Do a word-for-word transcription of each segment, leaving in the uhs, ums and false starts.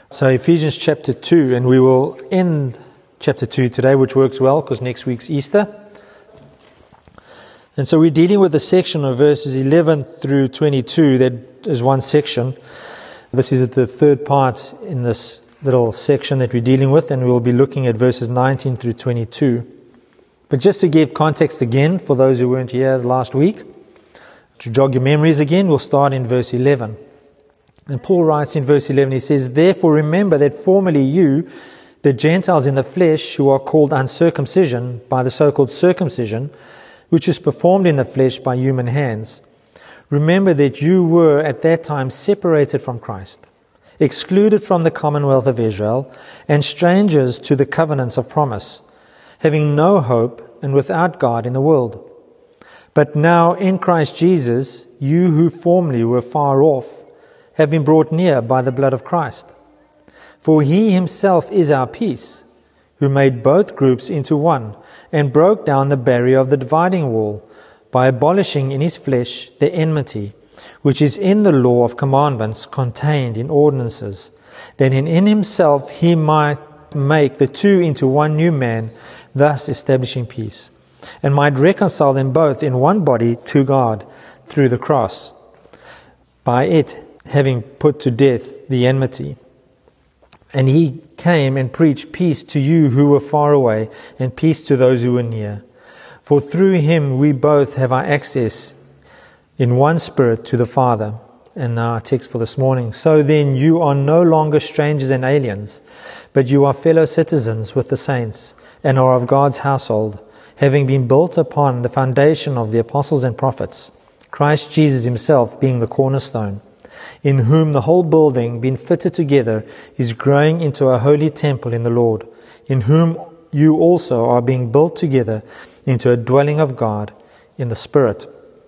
So Ephesians chapter two, and we will end chapter two today, which works well because next week's Easter. And so we're dealing with the section of verses eleven through twenty-two. That is one section. This is the third part in this little section that we're dealing with, and we'll be looking at verses nineteen through twenty-two. But just to give context again, for those who weren't here last week, to jog your memories again, we'll start in verse eleven. And Paul writes in verse eleven, he says, "Therefore remember that formerly you, the Gentiles in the flesh, who are called uncircumcision by the so-called circumcision, which is performed in the flesh by human hands. Remember that you were at that time separated from Christ, excluded from the commonwealth of Israel, and strangers to the covenants of promise, having no hope and without God in the world. But now in Christ Jesus, you who formerly were far off have been brought near by the blood of Christ. For he himself is our peace, who made both groups into one, and broke down the barrier of the dividing wall, by abolishing in his flesh the enmity, which is in the law of commandments contained in ordinances, that in, in himself he might make the two into one new man, thus establishing peace, and might reconcile them both in one body to God through the cross, by it having put to death the enmity. And he came and preached peace to you who were far away, and peace to those who were near. For through him we both have our access in one spirit to the Father." And now our text for this morning. "So then you are no longer strangers and aliens, but you are fellow citizens with the saints, and are of God's household, having been built upon the foundation of the apostles and prophets, Christ Jesus himself being the cornerstone, in whom the whole building, being fitted together, is growing into a holy temple in the Lord, in whom you also are being built together into a dwelling of God in the Spirit."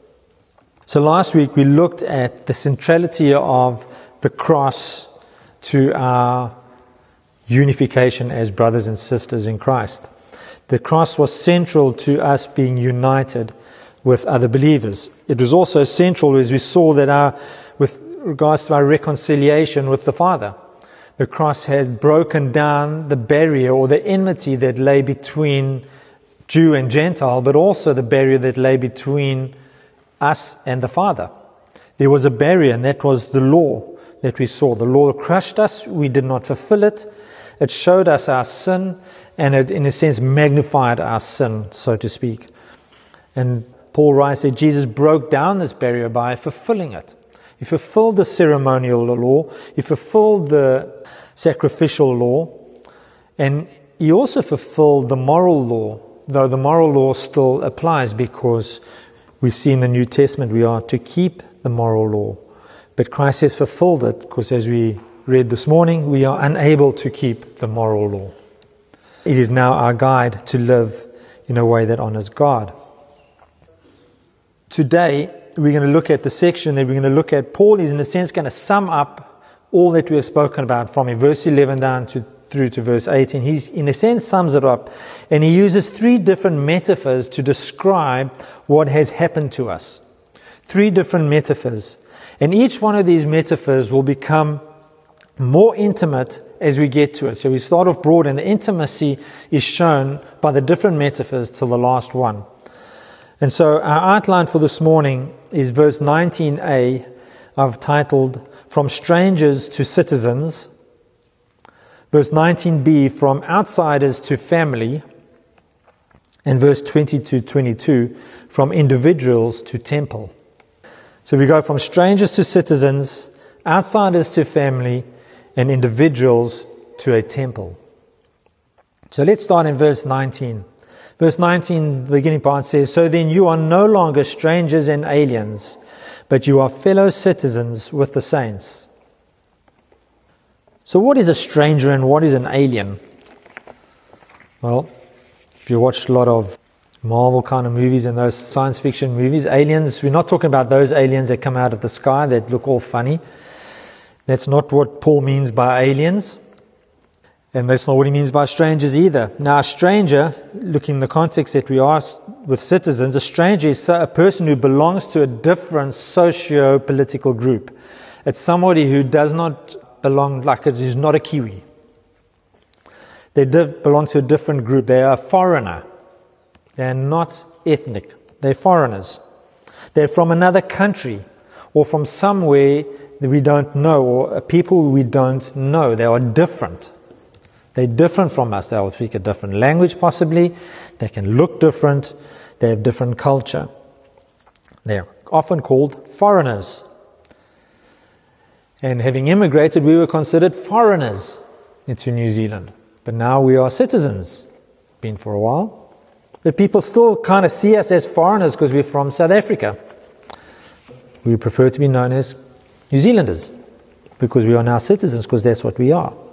So last week we looked at the centrality of the cross to our unification as brothers and sisters in Christ. The cross was central to us being united with other believers. It was also central as we saw that our, with regards to our reconciliation with the Father. The cross had broken down the barrier or the enmity that lay between Jew and Gentile, but also the barrier that lay between us and the Father. There was a barrier, and that was the law that we saw. The law crushed us. We did not fulfill it. It showed us our sin, and it, in a sense, magnified our sin, so to speak. And Paul writes that Jesus broke down this barrier by fulfilling it. He fulfilled the ceremonial law, he fulfilled the sacrificial law, and he also fulfilled the moral law, though the moral law still applies because we see in the New Testament we are to keep the moral law. But Christ has fulfilled it because, as we read this morning, we are unable to keep the moral law. It is now our guide to live in a way that honors God. Today, we're going to look at the section that we're going to look at. Paul is, in a sense, going to sum up all that we have spoken about from in verse eleven down to through to verse eighteen. He's, in a sense, sums it up. And he uses three different metaphors to describe what has happened to us. Three different metaphors. And each one of these metaphors will become more intimate as we get to it. So we start off broad, and the intimacy is shown by the different metaphors till the last one. And so our outline for this morning is verse nineteen a. I've titled, "From Strangers to Citizens." Verse nineteen b, "From Outsiders to Family." And verse twenty to twenty-two, "From Individuals to Temple." So we go from strangers to citizens, outsiders to family, and individuals to a temple. So let's start in verse nineteen. Verse nineteen, the beginning part says, "So then you are no longer strangers and aliens, but you are fellow citizens with the saints." So what is a stranger and what is an alien? Well, if you watch a lot of Marvel kind of movies and those science fiction movies, aliens, we're not talking about those aliens that come out of the sky that look all funny. That's not what Paul means by aliens. And that's not what he means by strangers either. Now, a stranger, looking in the context that we are with citizens, a stranger is a person who belongs to a different socio-political group. It's somebody who does not belong, like it is not a Kiwi. They div- belong to a different group. They are a foreigner. They are not ethnic. They're foreigners. They're from another country or from somewhere that we don't know, or a people we don't know. They are different. They're different from us. They will speak a different language possibly. They can look different. They have different culture. They're often called foreigners. And having immigrated, we were considered foreigners into New Zealand. But now we are citizens. Been for a while. But people still kind of see us as foreigners because we're from South Africa. We prefer to be known as New Zealanders because we are now citizens, because that's what we are.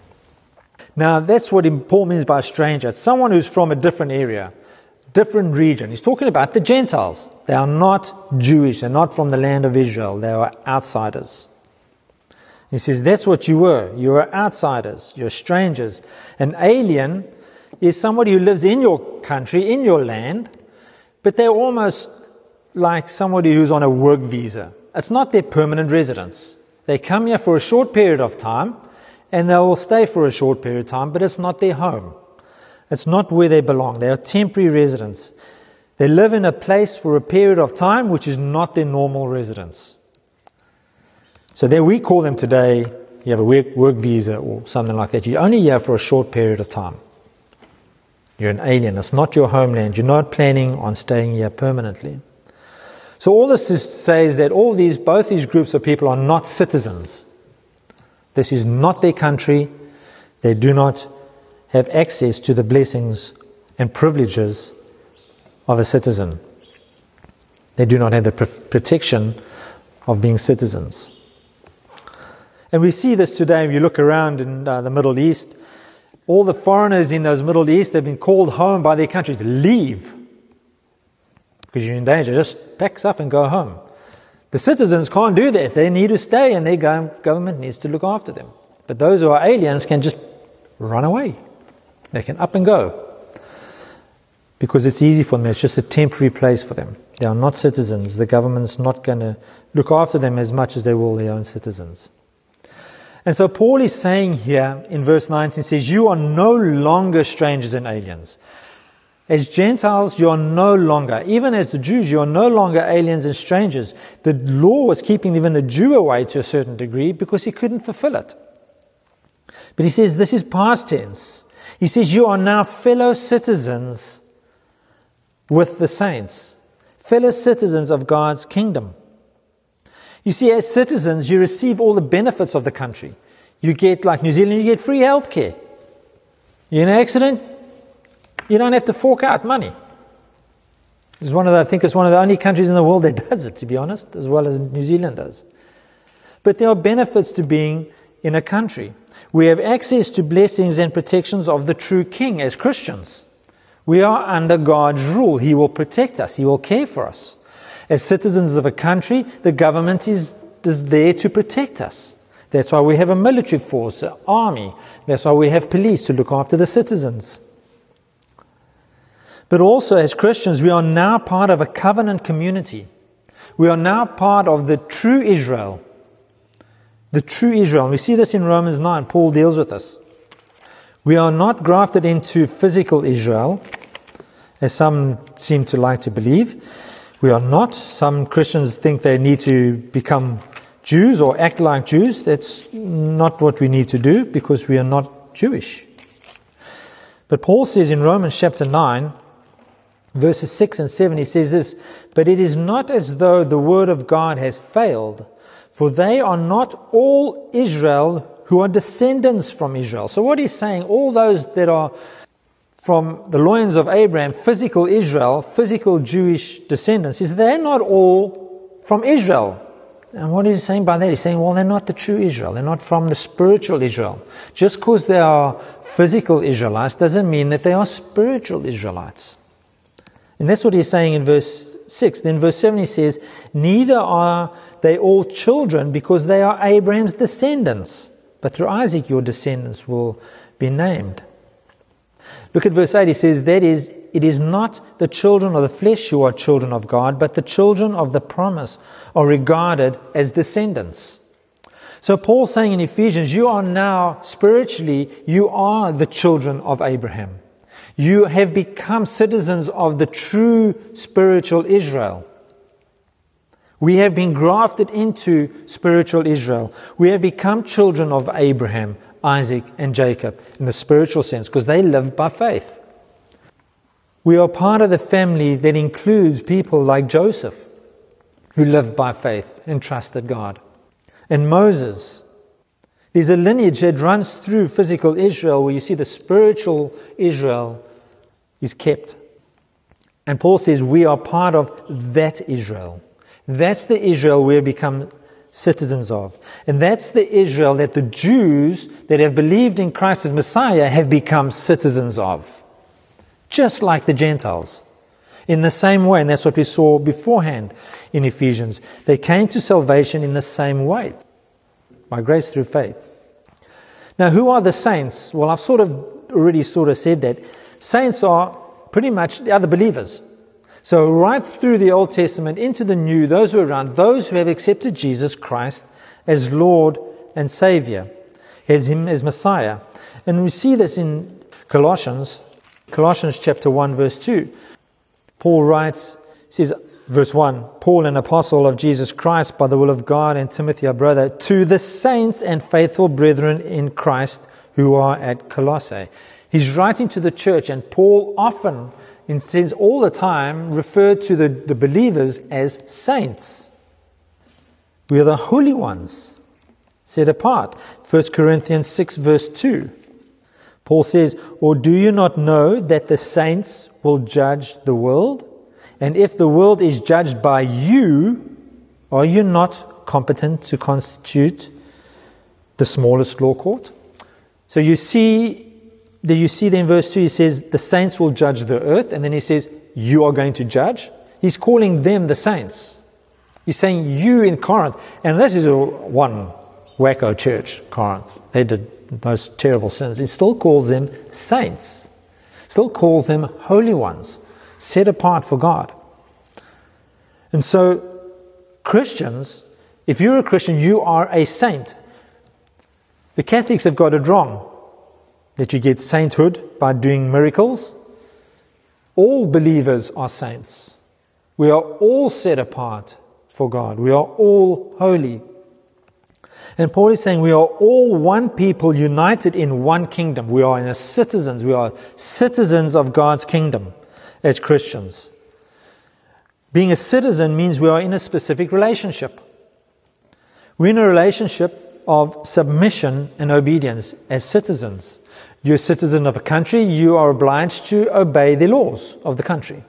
Now, that's what Paul means by a stranger. It's someone who's from a different area, different region. He's talking about the Gentiles. They are not Jewish. They're not from the land of Israel. They are outsiders. He says that's what you were. You were outsiders. You're strangers. An alien is somebody who lives in your country, in your land, but they're almost like somebody who's on a work visa. It's not their permanent residence. They come here for a short period of time, and they will stay for a short period of time, but it's not their home. It's not where they belong. They are temporary residents. They live in a place for a period of time which is not their normal residence. So then we call them today, you have a work, work visa or something like that. You're only here for a short period of time. You're an alien. It's not your homeland. You're not planning on staying here permanently. So all this is to say is that all these, both these groups of people are not citizens. This is not their country. They do not have access to the blessings and privileges of a citizen. They do not have the protection of being citizens. And we see this today. If you look around in uh, the Middle East, all the foreigners in those Middle East, they've been called home by their countries. Leave, because you're in danger. Just pack stuff and go home. The citizens can't do that. They need to stay, and their government needs to look after them. But those who are aliens can just run away. They can up and go. Because it's easy for them. It's just a temporary place for them. They are not citizens. The government's not going to look after them as much as they will their own citizens. And so Paul is saying here in verse nineteen, says, you are no longer strangers and aliens. As Gentiles, you are no longer, even as the Jews, you are no longer aliens and strangers. The law was keeping even the Jew away to a certain degree because he couldn't fulfill it. But he says this is past tense. He says you are now fellow citizens with the saints, fellow citizens of God's kingdom. You see, as citizens, you receive all the benefits of the country. You get, like New Zealand, you get free health care. You're in an accident, you don't have to fork out money. It's one of the, I think it's one of the only countries in the world that does it, to be honest, as well as New Zealand does. But there are benefits to being in a country. We have access to blessings and protections of the true King as Christians. We are under God's rule. He will protect us. He will care for us. As citizens of a country, the government is, is there to protect us. That's why we have a military force, an army. That's why we have police to look after the citizens. But also as Christians, we are now part of a covenant community. We are now part of the true Israel. The true Israel. And we see this in Romans nine. Paul deals with this. We are not grafted into physical Israel, as some seem to like to believe. We are not. Some Christians think they need to become Jews or act like Jews. That's not what we need to do because we are not Jewish. But Paul says in Romans chapter nine, verses six and seven, he says this, but it is not as though the word of God has failed, for they are not all Israel who are descendants from Israel. So what he's saying, all those that are from the loins of Abraham, physical Israel, physical Jewish descendants, is they're not all from Israel. And what is he saying by that? He's saying, well, they're not the true Israel. They're not from the spiritual Israel. Just because they are physical Israelites doesn't mean that they are spiritual Israelites. And that's what he's saying in verse six. Then verse seven he says, neither are they all children because they are Abraham's descendants. But through Isaac your descendants will be named. Look at verse eight. He says, that is, it is not the children of the flesh who are children of God, but the children of the promise are regarded as descendants. So Paul's saying in Ephesians, you are now spiritually, you are the children of Abraham. You have become citizens of the true spiritual Israel. We have been grafted into spiritual Israel. We have become children of Abraham, Isaac, and Jacob in the spiritual sense, because they lived by faith. We are part of the family that includes people like Joseph, who lived by faith and trusted God. And Moses. There's a lineage that runs through physical Israel where you see the spiritual Israel is kept. And Paul says we are part of that Israel. That's the Israel we have become citizens of. And that's the Israel that the Jews that have believed in Christ as Messiah have become citizens of. Just like the Gentiles. In the same way, and that's what we saw beforehand in Ephesians. They came to salvation in the same way, by grace through faith. Now, who are the saints? Well, I've sort of already sort of said that. Saints are pretty much the other believers. So right through the Old Testament into the New, those who are around, those who have accepted Jesus Christ as Lord and Savior, as Him as Messiah. And we see this in Colossians, Colossians chapter one, verse two. Paul writes, says, verse one, Paul, an apostle of Jesus Christ by the will of God, and Timothy, our brother, to the saints and faithful brethren in Christ who are at Colossae. He's writing to the church, and Paul often, in sense all the time, referred to the, the believers as saints. We are the holy ones, set apart. First Corinthians six, verse two. Paul says, or do you not know that the saints will judge the world? And if the world is judged by you, are you not competent to constitute the smallest law court? So you see, do you see then in verse two, he says, the saints will judge the earth. And then he says, you are going to judge. He's calling them the saints. He's saying you in Corinth. And this is a one wacko church, Corinth. They did most terrible sins. He still calls them saints. Still calls them holy ones, set apart for God. And so, Christians, if you're a Christian, you are a saint. The Catholics have got it wrong, that you get sainthood by doing miracles. All believers are saints. We are all set apart for God. We are all holy. And Paul is saying we are all one people united in one kingdom. We are in a citizens. We are citizens of God's kingdom as Christians. Being a citizen means we are in a specific relationship. We're in a relationship of submission and obedience as citizens. You're a citizen of a country, you are obliged to obey the laws of the country.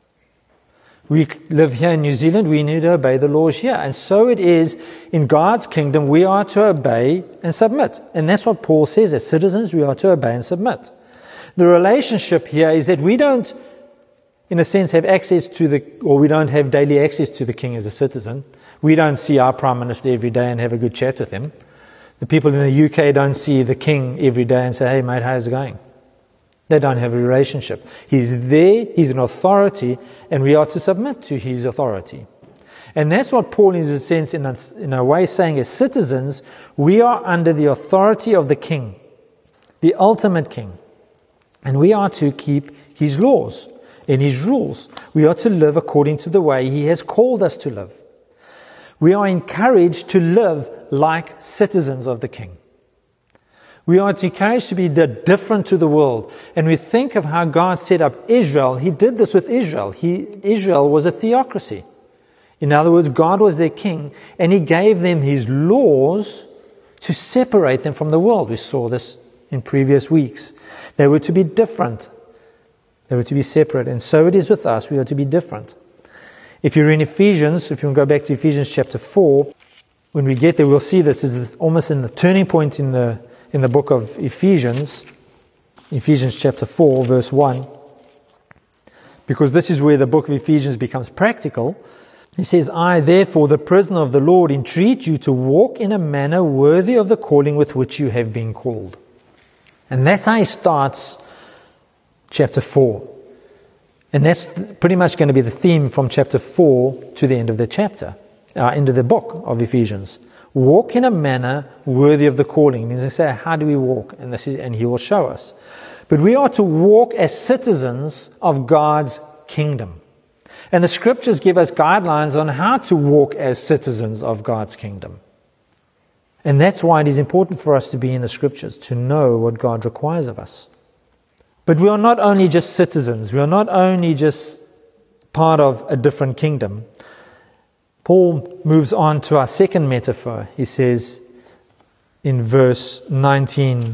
We live here in New Zealand, we need to obey the laws here. And so it is in God's kingdom, we are to obey and submit. And that's what Paul says, as citizens, we are to obey and submit. The relationship here is that we don't, in a sense, have access to the, or we don't have daily access to the king as a citizen. We don't see our prime minister every day and have a good chat with him. The people in the U K don't see the king every day and say, hey mate, how's it going? They don't have a relationship. He's there, he's an authority, and we are to submit to his authority. And that's what Paul is, in a sense, in a, in a way saying, as citizens, we are under the authority of the king, the ultimate king. And we are to keep his laws and his rules. We are to live according to the way he has called us to live. We are encouraged to live like citizens of the king. We are encouraged to be different to the world. And we think of how God set up Israel. He did this with Israel. He, Israel was a theocracy. In other words, God was their king, and he gave them his laws to separate them from the world. We saw this in previous weeks. They were to be different. They were to be separate. And so it is with us. We are to be different. If you're in Ephesians, if you want to go back to Ephesians chapter four, when we get there, we'll see this is almost in the turning point in the in the book of Ephesians, Ephesians chapter four, verse one, because this is where the book of Ephesians becomes practical. He says, I, therefore, the prisoner of the Lord, entreat you to walk in a manner worthy of the calling with which you have been called. And that's how he starts chapter four. And that's pretty much going to be the theme from chapter four to the end of the chapter. uh, into the book of Ephesians. Walk in a manner worthy of the calling. And they say, how do we walk? And, this is, and he will show us. But we are to walk as citizens of God's kingdom. And the scriptures give us guidelines on how to walk as citizens of God's kingdom. And that's why it is important for us to be in the scriptures, to know what God requires of us. But we are not only just citizens, we are not only just part of a different kingdom. Paul moves on to our second metaphor. He says in verse nineteen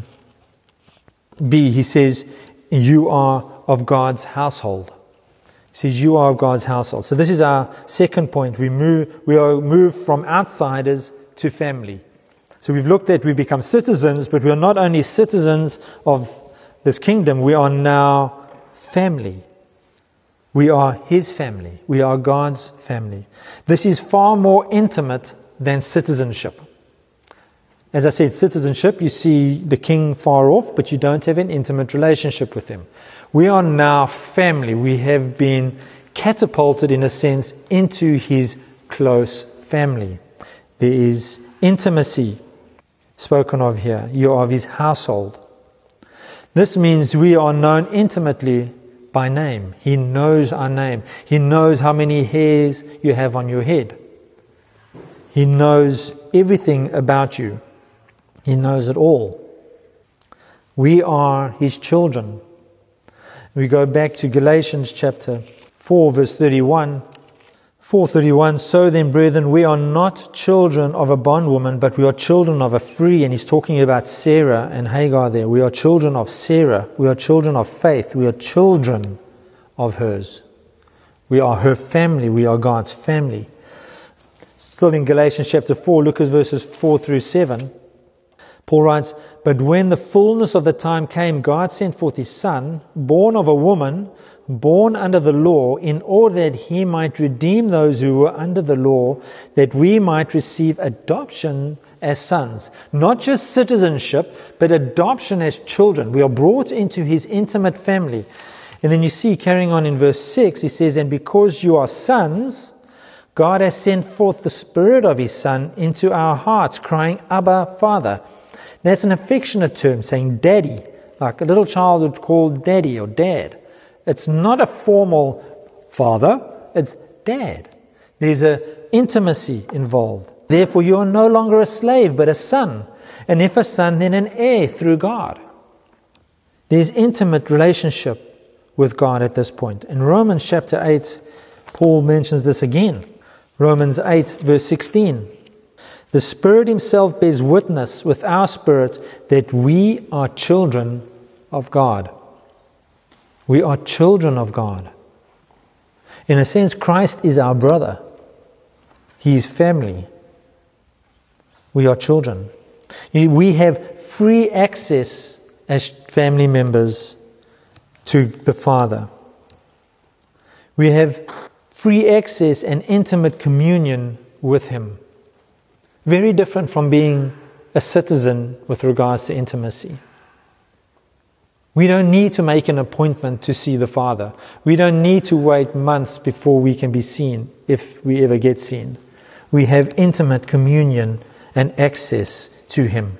b, he says, you are of God's household. He says, you are of God's household. So this is our second point. We move, we are moved from outsiders to family. So we've looked at, we've become citizens, but we are not only citizens of this kingdom, we are now family. We are His family. We are God's family. This is far more intimate than citizenship. As I said, citizenship, you see the king far off, but you don't have an intimate relationship with him. We are now family. We have been catapulted, in a sense, into His close family. There is intimacy spoken of here. You are of His household. This means we are known intimately by name. He knows our name. He knows how many hairs you have on your head. He knows everything about you. He knows it all. We are His children. We go back to Galatians chapter four, verse thirty-one. four thirty-one, so then, brethren, we are not children of a bondwoman, but we are children of a free. And he's talking about Sarah and Hagar there. We are children of Sarah. We are children of faith. We are children of hers. We are her family. We are God's family. Still in Galatians chapter four, look at verses four through seven. Paul writes, but when the fullness of the time came, God sent forth His Son, born of a woman, born under the law, in order that He might redeem those who were under the law, that we might receive adoption as sons. Not just citizenship, but adoption as children. We are brought into His intimate family. And then you see, carrying on in verse six, he says, and because you are sons, God has sent forth the Spirit of His Son into our hearts, crying, Abba, Father. That's an affectionate term, saying daddy, like a little child would call daddy or dad. It's not a formal father, it's dad. There's an intimacy involved. Therefore, you are no longer a slave, but a son. And if a son, then an heir through God. There's intimate relationship with God at this point. In Romans chapter eight, Paul mentions this again. Romans eight, verse sixteen. The Spirit Himself bears witness with our spirit that we are children of God. We are children of God. In a sense, Christ is our brother. He is family. We are children. We have free access as family members to the Father. We have free access and intimate communion with Him. Very different from being a citizen with regards to intimacy. We don't need to make an appointment to see the Father. We don't need to wait months before we can be seen, if we ever get seen. We have intimate communion and access to Him.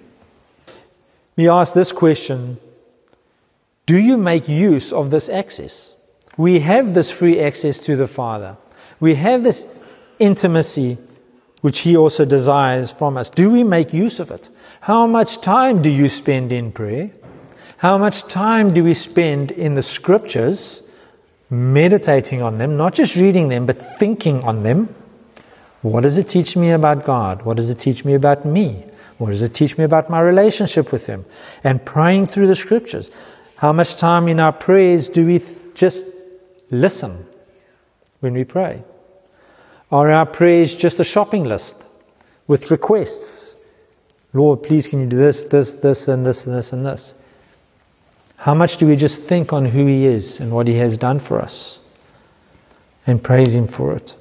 We ask this question, do you make use of this access? We have this free access to the Father. We have this intimacy which He also desires from us. Do we make use of it? How much time do you spend in prayer? How much time do we spend in the Scriptures, meditating on them, not just reading them, but thinking on them? What does it teach me about God? What does it teach me about me? What does it teach me about my relationship with Him? And praying through the Scriptures. How much time in our prayers do we th- just listen when we pray? Are our prayers just a shopping list with requests? Lord, please can you do this, this, this, and this, and this, and this? How much do we just think on who He is and what He has done for us and praise Him for it?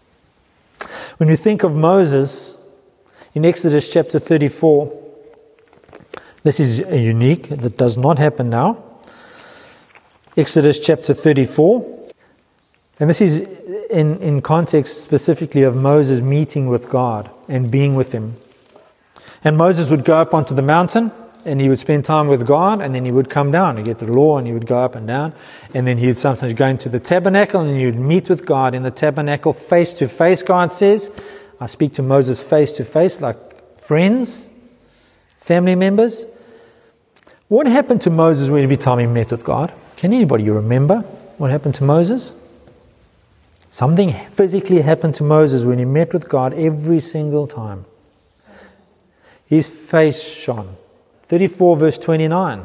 When we think of Moses, in Exodus chapter thirty-four, this is unique, that does not happen now. Exodus chapter thirty-four, and this is in, in context specifically of Moses meeting with God and being with him. And Moses would go up onto the mountain and he would spend time with God, and then he would come down and get the law, and he would go up and down, and then he would sometimes go into the tabernacle and he would meet with God in the tabernacle face to face. God says, I speak to Moses face to face like friends, family members. What happened to Moses every time he met with God? Can anybody remember what happened to Moses? Something physically happened to Moses when he met with God every single time. His face shone. thirty-four verse twenty-nine.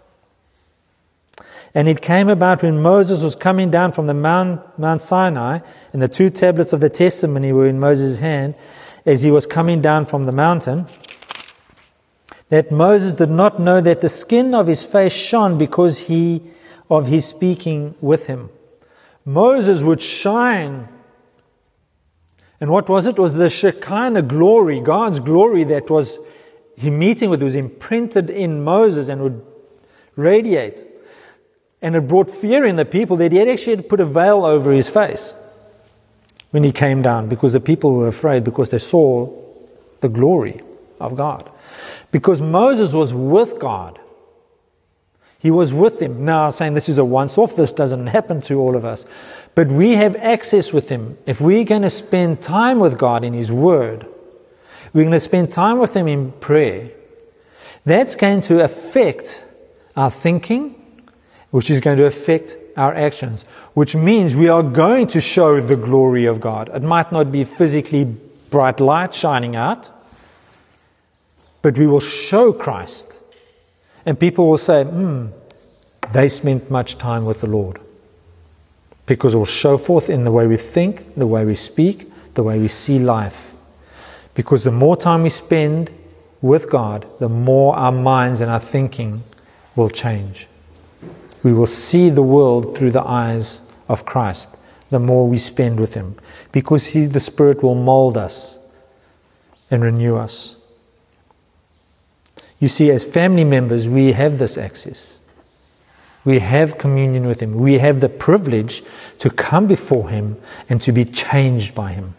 And it came about when Moses was coming down from the Mount, Mount Sinai, and the two tablets of the testimony were in Moses' hand, as he was coming down from the mountain, that Moses did not know that the skin of his face shone because he of his speaking with him. Moses would shine. And what was it? It was the Shekinah glory, God's glory that was he meeting with, was imprinted in Moses and would radiate. And it brought fear in the people that he had actually had to put a veil over his face when he came down, because the people were afraid because they saw the glory of God. Because Moses was with God. He was with him. Now I'm saying this is a once-off. This doesn't happen to all of us. But we have access with him. If we're going to spend time with God in his word, we're going to spend time with him in prayer, that's going to affect our thinking, which is going to affect our actions, which means we are going to show the glory of God. It might not be physically bright light shining out, but we will show Christ. And people will say, hmm, they spent much time with the Lord. Because it will show forth in the way we think, the way we speak, the way we see life. Because the more time we spend with God, the more our minds and our thinking will change. We will see the world through the eyes of Christ the more we spend with him. Because he, the Spirit will mold us and renew us. You see, as family members, we have this access. We have communion with him. We have the privilege to come before him and to be changed by him.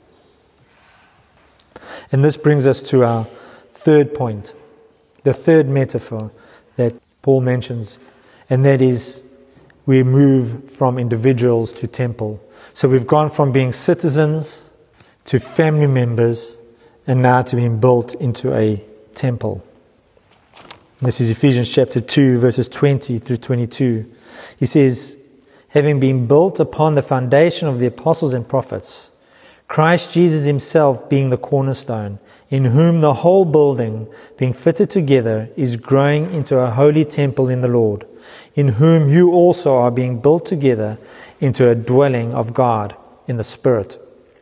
And this brings us to our third point, the third metaphor that Paul mentions, and that is we move from individuals to temple. So we've gone from being citizens to family members and now to being built into a temple. This is Ephesians chapter two, verses twenty through twenty-two. He says, having been built upon the foundation of the apostles and prophets, Christ Jesus himself being the cornerstone, in whom the whole building, being fitted together, is growing into a holy temple in the Lord, in whom you also are being built together into a dwelling of God in the Spirit.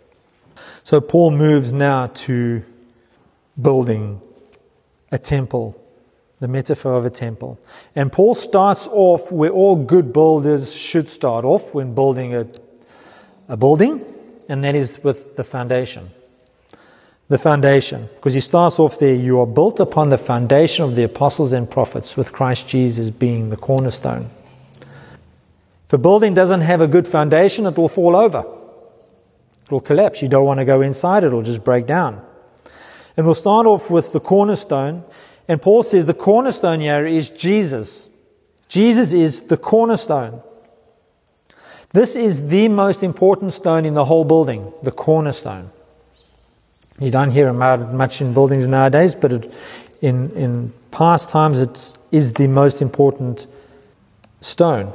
So Paul moves now to building a temple, the metaphor of a temple. And Paul starts off where all good builders should start off when building a, a building, and that is with the foundation. The foundation. Because he starts off there, you are built upon the foundation of the apostles and prophets, with Christ Jesus being the cornerstone. If a building doesn't have a good foundation, it will fall over. It will collapse. You don't want to go inside, it will just break down. And we'll start off with the cornerstone. And Paul says the cornerstone here is Jesus. Jesus is the cornerstone. This is the most important stone in the whole building, the cornerstone. You don't hear about it much in buildings nowadays, but it, in, in past times it is the most important stone.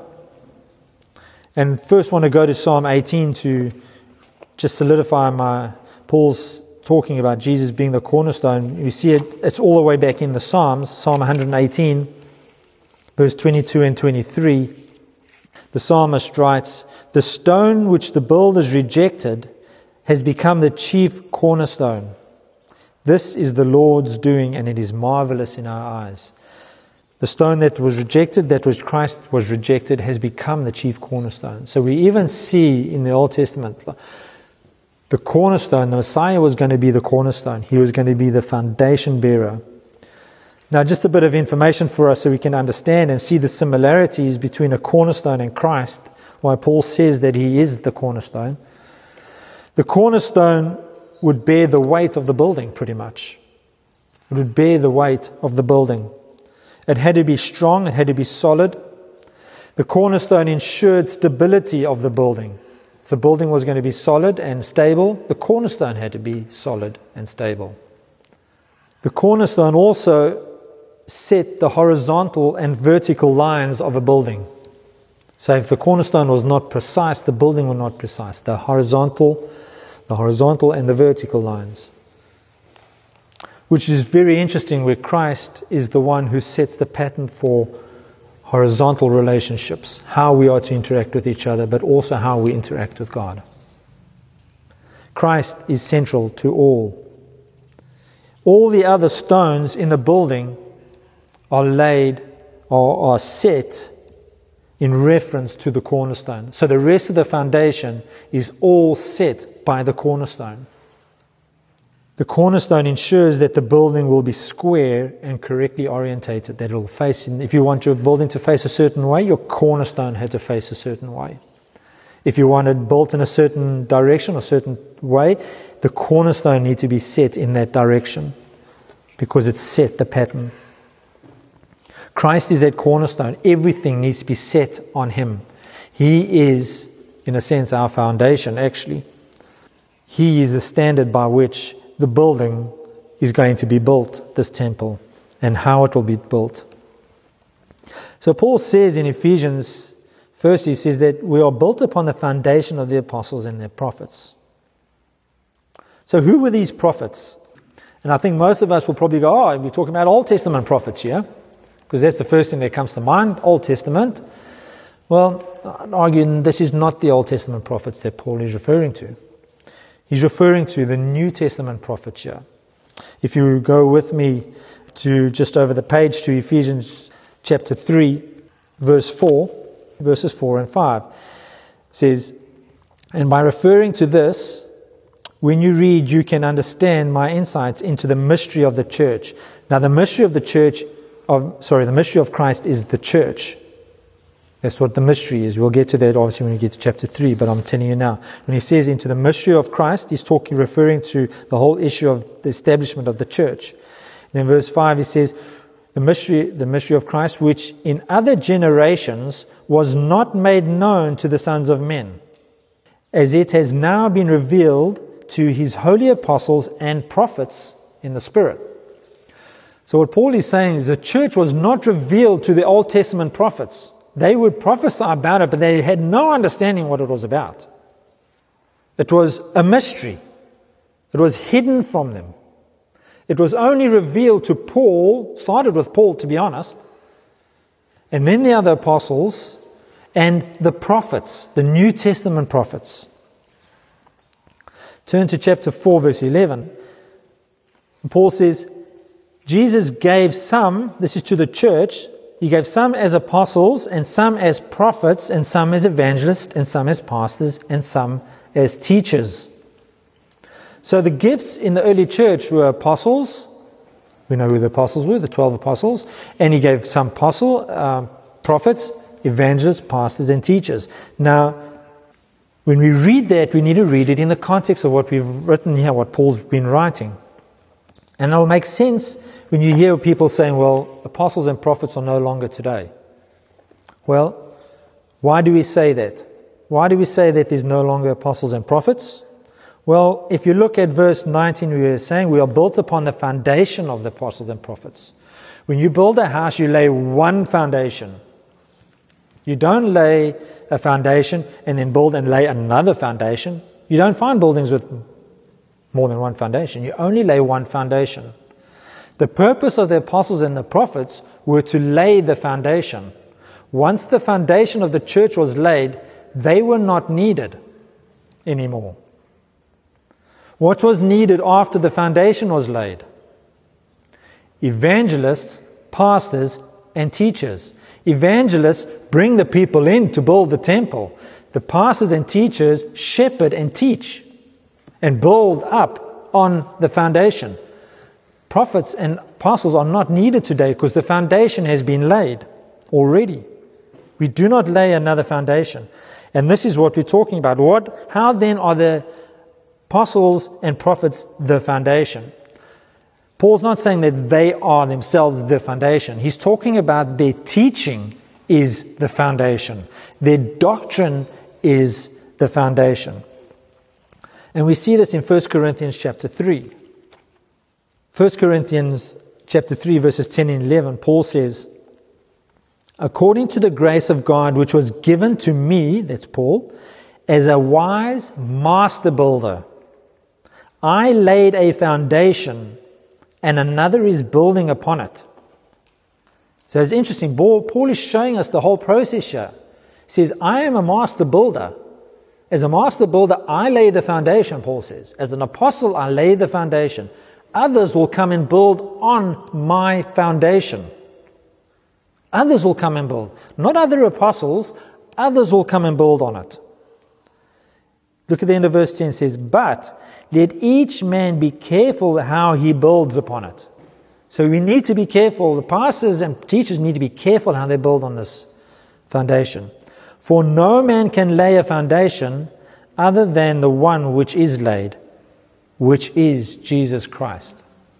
And first want to go to Psalm eighteen to just solidify my Paul's talking about Jesus being the cornerstone. You see it, it's all the way back in the Psalms, Psalm one eighteen, verse twenty-two and twenty-three. The psalmist writes, the stone which the builders rejected has become the chief cornerstone. This is the Lord's doing, and it is marvelous in our eyes. The stone that was rejected, that was Christ was rejected, has become the chief cornerstone. So we even see in the Old Testament, the cornerstone, the Messiah was going to be the cornerstone. He was going to be the foundation bearer. Now, just a bit of information for us so we can understand and see the similarities between a cornerstone and Christ, why Paul says that he is the cornerstone. The cornerstone would bear the weight of the building, pretty much. It would bear the weight of the building. It had to be strong, it had to be solid. The cornerstone ensured stability of the building. If the building was going to be solid and stable, the cornerstone had to be solid and stable. The cornerstone also set the horizontal and vertical lines of a building. So if the cornerstone was not precise, the building was not precise. The horizontal, the horizontal and the vertical lines. Which is very interesting, where Christ is the one who sets the pattern for horizontal relationships, how we are to interact with each other, but also how we interact with God. Christ is central to all. All the other stones in the building are laid or are set in reference to the cornerstone. So the rest of the foundation is all set by the cornerstone. The cornerstone ensures that the building will be square and correctly orientated, that it will face in, if you want your building to face a certain way, your cornerstone had to face a certain way. If you want it built in a certain direction or certain way, the cornerstone needs to be set in that direction because it's set the pattern. Christ is that cornerstone. Everything needs to be set on Him. He is, in a sense, our foundation, actually. He is the standard by which the building is going to be built, this temple, and how it will be built. So Paul says in Ephesians, first he says that we are built upon the foundation of the apostles and their prophets. So who were these prophets? And I think most of us will probably go, oh, we're talking about Old Testament prophets here, because that's the first thing that comes to mind, Old Testament. Well, I'd argue this is not the Old Testament prophets that Paul is referring to. He's referring to the New Testament prophets here. If you go with me to just over the page to Ephesians chapter three, verse four, verses four and five, it says, and by referring to this, when you read, you can understand my insights into the mystery of the church. Now, the mystery of the church, of sorry, the mystery of Christ is the church. That's what the mystery is. We'll get to that obviously when we get to chapter three, but I'm telling you now. When he says into the mystery of Christ, he's talking, referring to the whole issue of the establishment of the church. And then verse five, he says, the mystery, the mystery of Christ, which in other generations was not made known to the sons of men, as it has now been revealed to his holy apostles and prophets in the Spirit. So what Paul is saying is the church was not revealed to the Old Testament prophets. They would prophesy about it, but they had no understanding what it was about. It was a mystery. It was hidden from them. It was only revealed to Paul, started with Paul to be honest, and then the other apostles and the prophets, the New Testament prophets. Turn to chapter four, verse eleven. Paul says, Jesus gave some, this is to the church, He gave some as apostles, and some as prophets, and some as evangelists, and some as pastors, and some as teachers. So the gifts in the early church were apostles. We know who the apostles were, the twelve apostles. And he gave some apostle, uh, prophets, evangelists, pastors, and teachers. Now, when we read that, we need to read it in the context of what we've written here, what Paul's been writing. And it'll make sense when you hear people saying, well, apostles and prophets are no longer today. Well, why do we say that? Why do we say that there's no longer apostles and prophets? Well, if you look at verse nineteen, we are saying we are built upon the foundation of the apostles and prophets. When you build a house, you lay one foundation. You don't lay a foundation and then build and lay another foundation. You don't find buildings with more than one foundation. You only lay one foundation. The purpose of the apostles and the prophets were to lay the foundation. Once the foundation of the church was laid, they were not needed anymore. What was needed after the foundation was laid? Evangelists, pastors, and teachers. Evangelists bring the people in to build the temple. The pastors and teachers shepherd and teach and build up on the foundation. Prophets and apostles are not needed today because the foundation has been laid already. We do not lay another foundation. And this is what we're talking about. What? How then are the apostles and prophets the foundation. Paul's not saying that they are themselves the foundation. He's talking about their teaching is the foundation. Their doctrine is the foundation. And we see this in First Corinthians chapter three. First Corinthians chapter three, verses ten and eleven, Paul says, according to the grace of God which was given to me, that's Paul, as a wise master builder, I laid a foundation and another is building upon it. So it's interesting. Paul is showing us the whole process here. He says, I am a master builder. As a master builder, I lay the foundation, Paul says. As an apostle, I lay the foundation. Others will come and build on my foundation. Others will come and build. Not other apostles, others will come and build on it. Look at the end of verse ten, it says, but let each man be careful how he builds upon it. So we need to be careful. The pastors and teachers need to be careful how they build on this foundation. For no man can lay a foundation other than the one which is laid, which is Jesus Christ.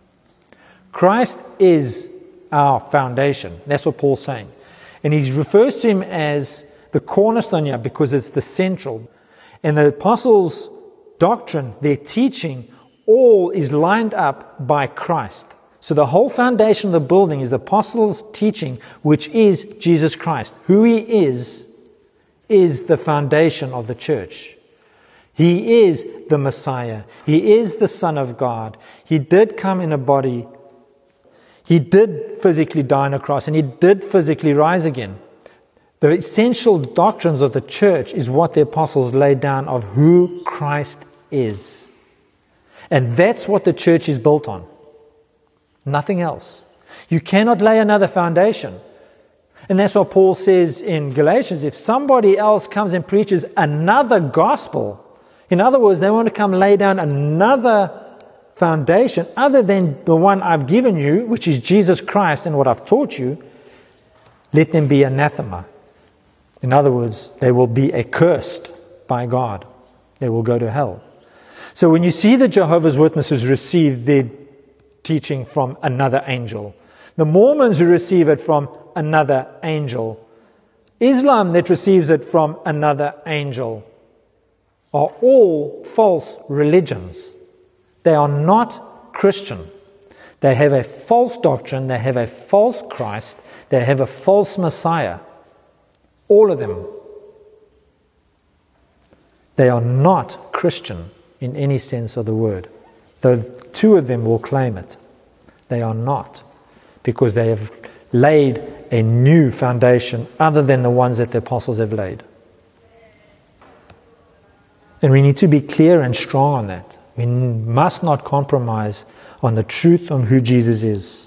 Christ is our foundation. That's what Paul's saying. And he refers to him as the cornerstone here because it's the central. And the apostles' doctrine, their teaching, all is lined up by Christ. So the whole foundation of the building is the apostles' teaching, which is Jesus Christ. Who he is, is the foundation of the church. He is the Messiah. He is the Son of God. He did come in a body. He did physically die on a cross, and he did physically rise again. The essential doctrines of the church is what the apostles laid down of who Christ is. And that's what the church is built on. Nothing else. You cannot lay another foundation. And that's what Paul says in Galatians. If somebody else comes and preaches another gospel, in other words, they want to come lay down another foundation other than the one I've given you, which is Jesus Christ and what I've taught you, let them be anathema. In other words, they will be accursed by God. They will go to hell. So when you see the Jehovah's Witnesses receive their teaching from another angel, the Mormons who receive it from another angel, Islam that receives it from another angel, are all false religions. They are not Christian. They have a false doctrine. They have a false Christ. They have a false Messiah. All of them. They are not Christian in any sense of the word. Though two of them will claim it. They are not. Because they have laid a new foundation other than the ones that the apostles have laid. And we need to be clear and strong on that. We must not compromise on the truth on who Jesus is.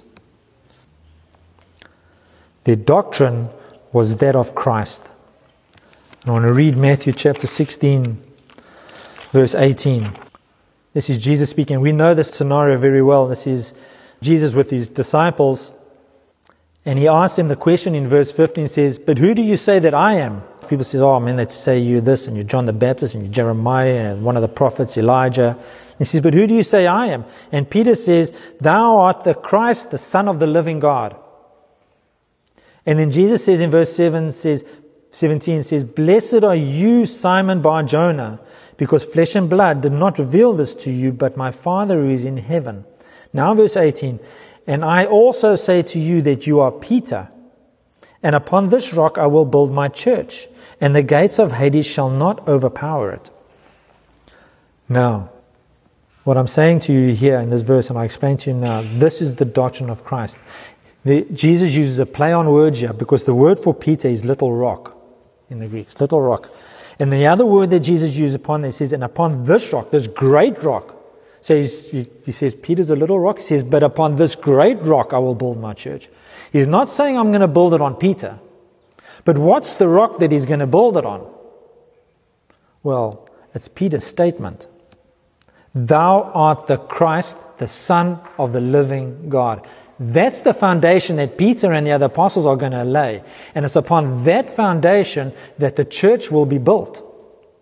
Their doctrine was that of Christ. I want to read Matthew chapter sixteen, verse eighteen. This is Jesus speaking. We know this scenario very well. This is Jesus with his disciples. And he asks them the question in verse fifteen. He says, but who do you say that I am? People say, oh man, let's say you this, and you're John the Baptist, and you're Jeremiah, and one of the prophets, Elijah. He says, but who do you say I am? And Peter says, thou art the Christ, the Son of the living God. And then Jesus says in verse seven, says, seventeen, says, blessed are you, Simon Bar-Jonah, because flesh and blood did not reveal this to you, but my Father who is in heaven. Now verse eighteen, and I also say to you that you are Peter, and upon this rock I will build my church, and the gates of Hades shall not overpower it. Now, what I'm saying to you here in this verse, and I explain to you now, this is the doctrine of Christ. The, Jesus uses a play on words here, because the word for Peter is little rock in the Greek, little rock. And the other word that Jesus uses upon this says, and upon this rock, this great rock. So he's, he, he says, Peter's a little rock. He says, but upon this great rock I will build my church. He's not saying I'm going to build it on Peter. But what's the rock that he's going to build it on? Well, it's Peter's statement. Thou art the Christ, the Son of the living God. That's the foundation that Peter and the other apostles are going to lay. And it's upon that foundation that the church will be built.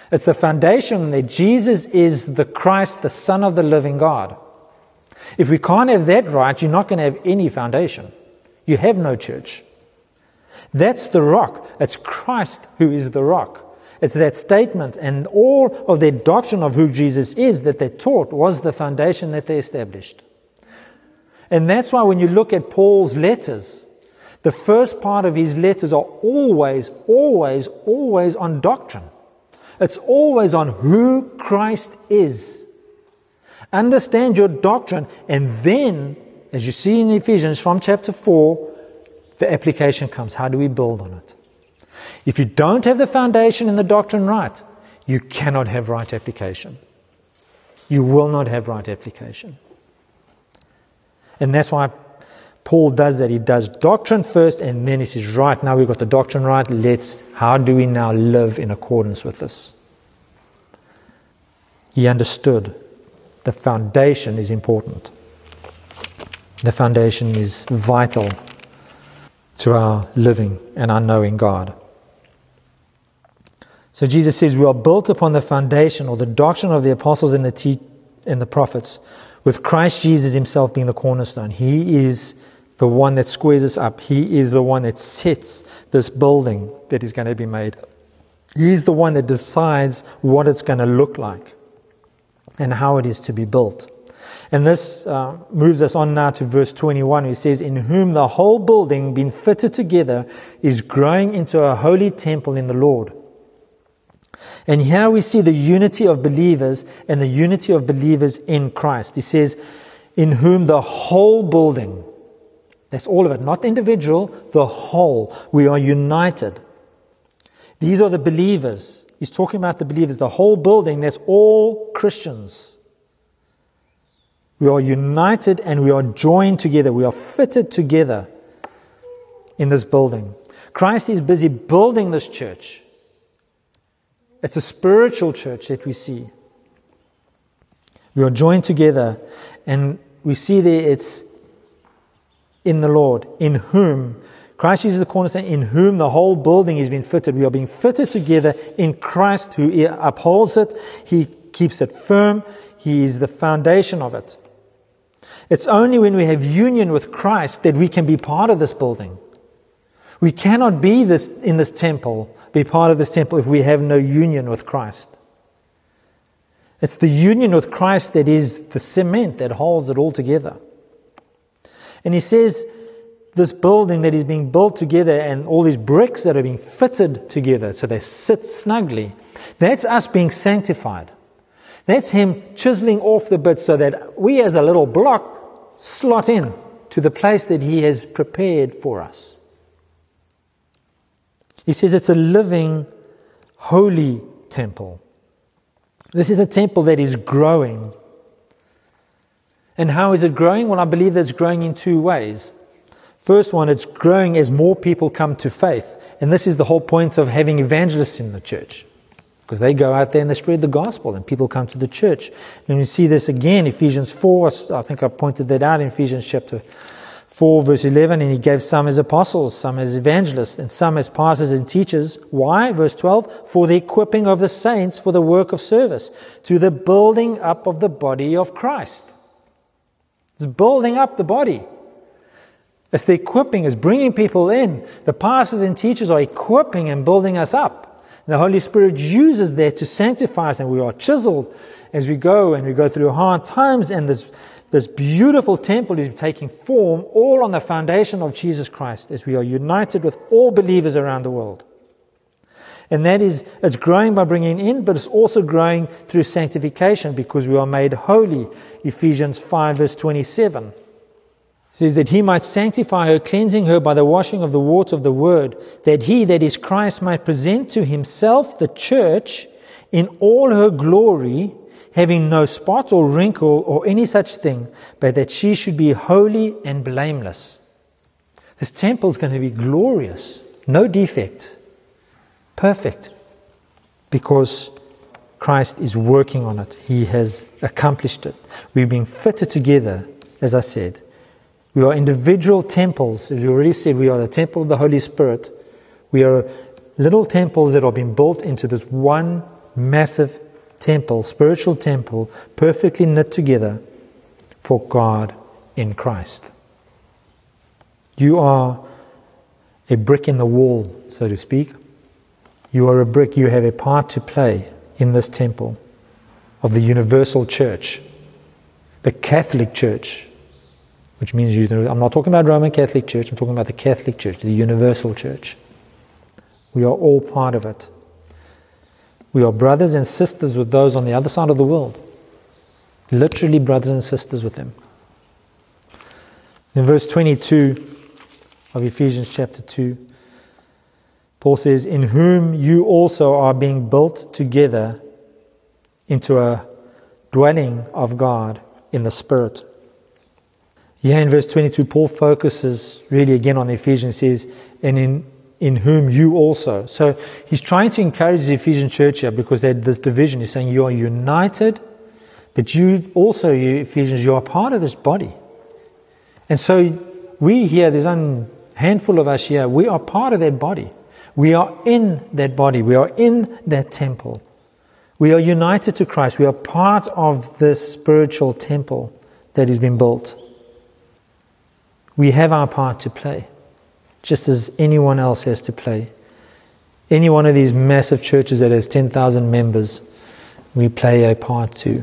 It's the foundation that Jesus is the Christ, the Son of the living God. If we can't have that right, you're not going to have any foundation. You have no church. That's the rock. It's Christ who is the rock. It's that statement, and all of their doctrine of who Jesus is that they taught was the foundation that they established. And that's why when you look at Paul's letters, the first part of his letters are always, always, always on doctrine. It's always on who Christ is. Understand your doctrine, and then, as you see in Ephesians from chapter four, the application comes. How do we build on it? If you don't have the foundation and the doctrine right, you cannot have right application. You will not have right application. And that's why Paul does that. He does doctrine first, and then he says, right, now we've got the doctrine right. Let's, how do we now live in accordance with this? He understood the foundation is important. The foundation is vital to our living and our knowing God. So Jesus says we are built upon the foundation or the doctrine of the apostles and the te- and the prophets, with Christ Jesus himself being the cornerstone. He is the one that squares us up. He is the one that sets this building that is going to be made. He is the one that decides what it's going to look like and how it is to be built. And this uh, moves us on now to verse twenty-one. It says, in whom the whole building, being fitted together, is growing into a holy temple in the Lord. And here we see the unity of believers and the unity of believers in Christ. He says, in whom the whole building, that's all of it, not individual, the whole. We are united. These are the believers. He's talking about the believers. The whole building, that's all Christians. We are united and we are joined together. We are fitted together in this building. Christ is busy building this church. It's a spiritual church that we see. We are joined together, and we see there it's in the Lord, in whom Christ is the cornerstone, in whom the whole building is being fitted. We are being fitted together in Christ, who upholds it. He keeps it firm. He is the foundation of it. It's only when we have union with Christ that we can be part of this building. We cannot be this in this temple, be part of this temple, if we have no union with Christ. It's the union with Christ that is the cement that holds it all together. And he says this building that is being built together and all these bricks that are being fitted together so they sit snugly, that's us being sanctified. That's him chiseling off the bits so that we as a little block slot in to the place that he has prepared for us. He says it's a living, holy temple. This is a temple that is growing. And how is it growing? Well, I believe that it's growing in two ways. First one, it's growing as more people come to faith. And this is the whole point of having evangelists in the church. Because they go out there and they spread the gospel and people come to the church. And we see this again, Ephesians four, I think I pointed that out in Ephesians chapter four, verse eleven, and he gave some as apostles, some as evangelists, and some as pastors and teachers. Why? Verse twelve, for the equipping of the saints for the work of service, to the building up of the body of Christ. It's building up the body. It's the equipping, it's bringing people in. The pastors and teachers are equipping and building us up. The Holy Spirit uses that to sanctify us, and we are chiseled as we go, and we go through hard times, and this, this beautiful temple is taking form all on the foundation of Jesus Christ as we are united with all believers around the world. And that is, it's growing by bringing in, but it's also growing through sanctification because we are made holy. Ephesians five verse twenty-seven. Says that he might sanctify her, cleansing her by the washing of the water of the word, that he, that is Christ, might present to himself the church in all her glory, having no spot or wrinkle or any such thing, but that she should be holy and blameless. This temple is going to be glorious, no defect, perfect, because Christ is working on it. He has accomplished it. We've been fitted together, as I said. We are individual temples. As you already said, we are the temple of the Holy Spirit. We are little temples that are being built into this one massive temple, spiritual temple, perfectly knit together for God in Christ. You are a brick in the wall, so to speak. You are a brick. You have a part to play in this temple of the universal church, the Catholic Church, which means you know, I'm not talking about Roman Catholic Church, I'm talking about the Catholic Church, the universal church. We are all part of it. We are brothers and sisters with those on the other side of the world. Literally brothers and sisters with them. In verse twenty-two of Ephesians chapter two, Paul says, in whom you also are being built together into a dwelling of God in the Spirit. Here in verse twenty-two, Paul focuses really again on the Ephesians. He says, and in, in whom you also. So he's trying to encourage the Ephesian church here because they had this division. He's saying you are united, but you also, you Ephesians, you are part of this body. And so we here, there's a handful of us here, we are part of that body. We are in that body. We are in that temple. We are united to Christ. We are part of this spiritual temple that has been built. We have our part to play, just as anyone else has to play. Any one of these massive churches that has ten thousand members, we play a part too.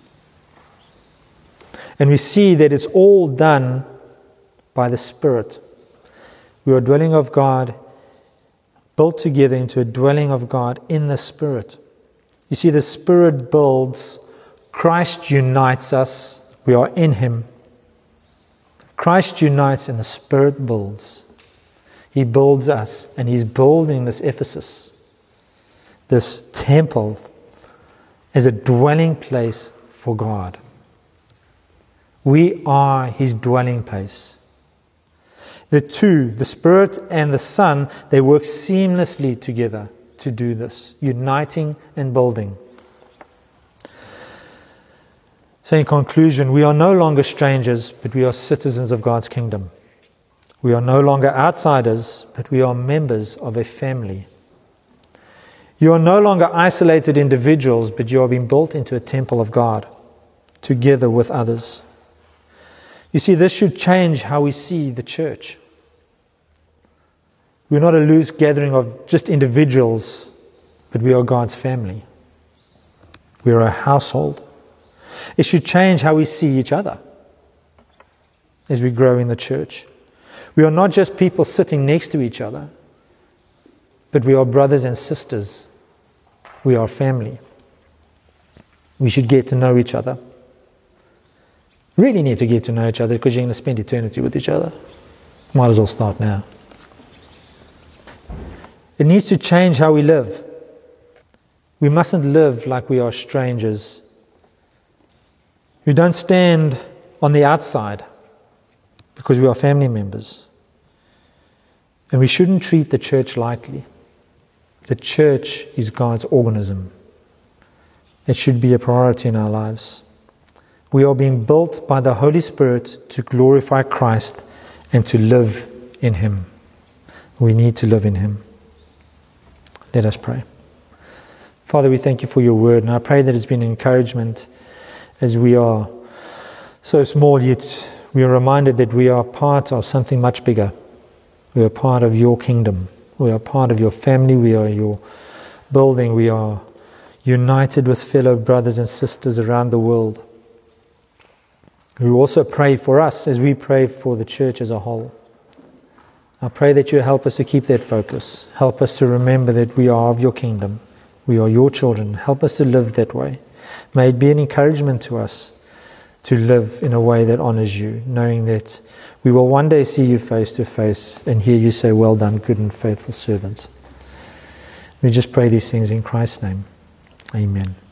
And we see that it's all done by the Spirit. We are a dwelling of God, built together into a dwelling of God in the Spirit. You see, the Spirit builds, Christ unites us, we are in Him. Christ unites and the Spirit builds. He builds us, and He's building this Ephesus, this temple, as a dwelling place for God. We are His dwelling place. The two, the Spirit and the Son, they work seamlessly together to do this, uniting and building. So in conclusion, we are no longer strangers, but we are citizens of God's kingdom. We are no longer outsiders, but we are members of a family. You are no longer isolated individuals, but you are being built into a temple of God, together with others. You see, this should change how we see the church. We're not a loose gathering of just individuals, but we are God's family. We are a household. It should change how we see each other as we grow in the church. We are not just people sitting next to each other, but we are brothers and sisters. We are family. We should get to know each other. Really need to get to know each other because you're going to spend eternity with each other. Might as well start now. It needs to change how we live. We mustn't live like we are strangers. We don't stand on the outside because we are family members. And we shouldn't treat the church lightly. The church is God's organism. It should be a priority in our lives. We are being built by the Holy Spirit to glorify Christ and to live in Him. We need to live in Him. Let us pray. Father, we thank You for Your word, and I pray that it's been an encouragement as we are so small, yet we are reminded that we are part of something much bigger. We are part of Your kingdom. We are part of Your family. We are Your building. We are united with fellow brothers and sisters around the world. We also pray for us as we pray for the church as a whole. I pray that You help us to keep that focus. Help us to remember that we are of Your kingdom. We are Your children. Help us to live that way. May it be an encouragement to us to live in a way that honors You, knowing that we will one day see You face to face and hear You say, well done, good and faithful servant. We just pray these things in Christ's name. Amen.